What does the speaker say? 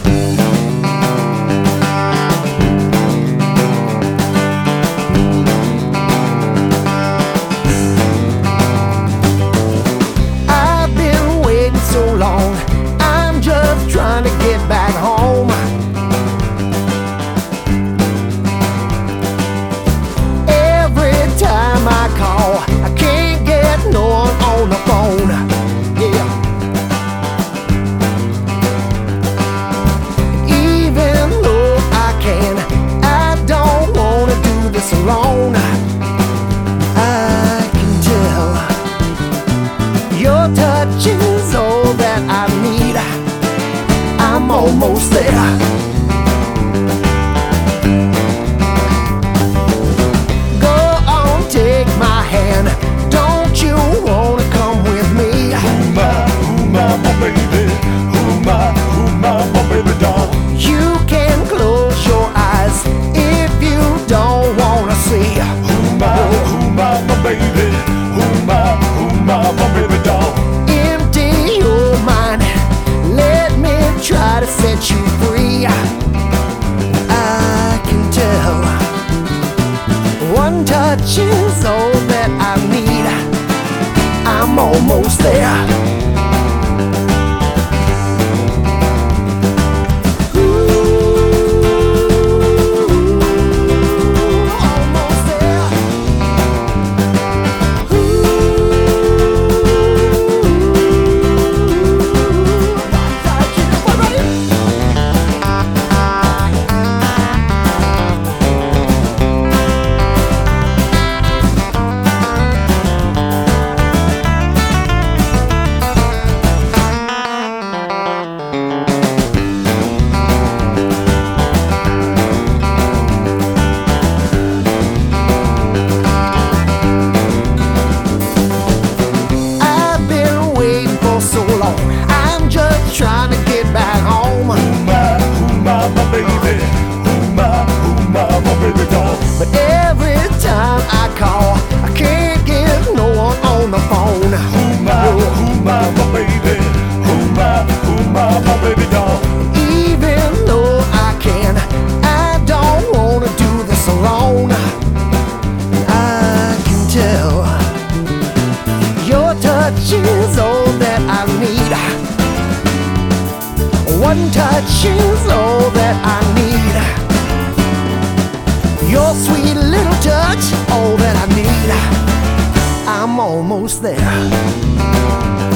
Trying to get back home. Every time I call, I can't get no one on the phone. Yeah. Even though I can, I don't wanna do this alone. I can tell your touch is all that I need. I'm almost there. Go on, take my hand. Don't you wanna come with me? My baby. My baby doll. You can close your eyes if you don't wanna see. My baby. My baby doll. Empty your mind. Let me try to set you free. I can tell one touch is all that I need. I'm almost there. I'm just trying to get back home. My baby. My baby doll. But every time I call, I can't get no one on the phone. My baby. My baby doll. Even though I can, I don't wanna do this alone. I can tell your touch is all that I need. One touch is all that I need. Your sweet little touch, all that I need. I'm almost there.